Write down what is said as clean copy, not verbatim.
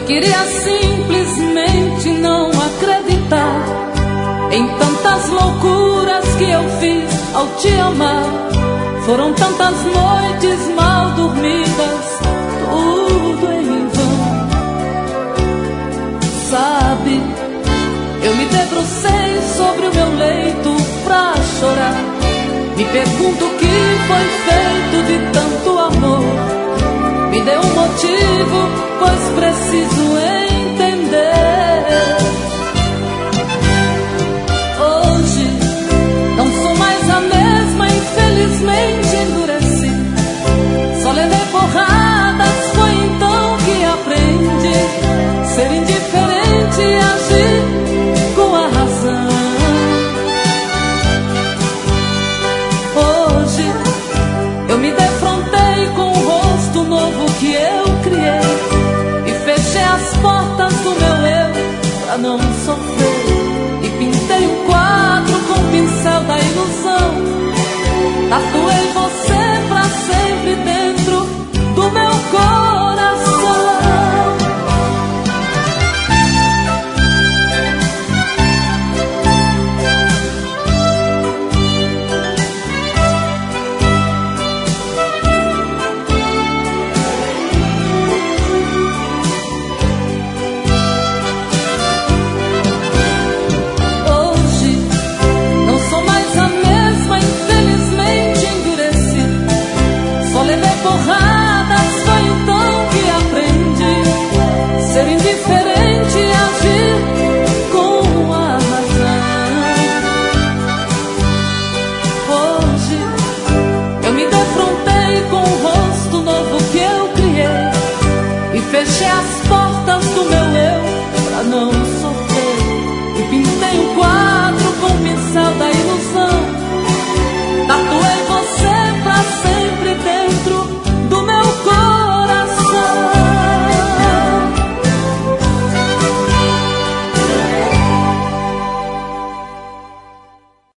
queria simplesmente não acreditar em tantas loucuras que eu fiz ao te amar. Foram tantas noites mal dormidas, tudo em vão. Sabe, eu me debrucei sobre o meu leito pra chorar. Me pergunto o que foi feito de tanto amor. Me dê um motivo, pois preciso entender. Hoje não sou mais a mesma, infelizmente endureci. Só levei porradas, foi então que aprendi ser indiferente e agir com a razão. Hoje eu me defrontei com o rosto novo que eu criei e fechei as portas do meu eu pra não sofrer. E pintei um quadro com o pincel da ilusão. Tatuei você pra sempre dentro do meu coração. Porradas, foi então que aprendi ser indiferente e agir com a razão. Hoje eu me defrontei com o rosto novo que eu criei e fechei as portas do meu eu pra não sofrer. E pintei um quadro